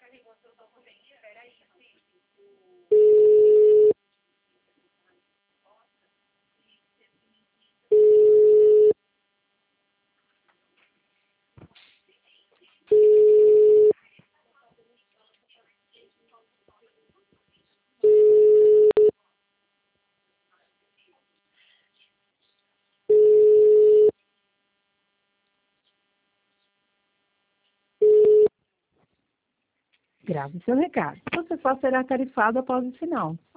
Grave seu recado. Você só será tarifado após o sinal.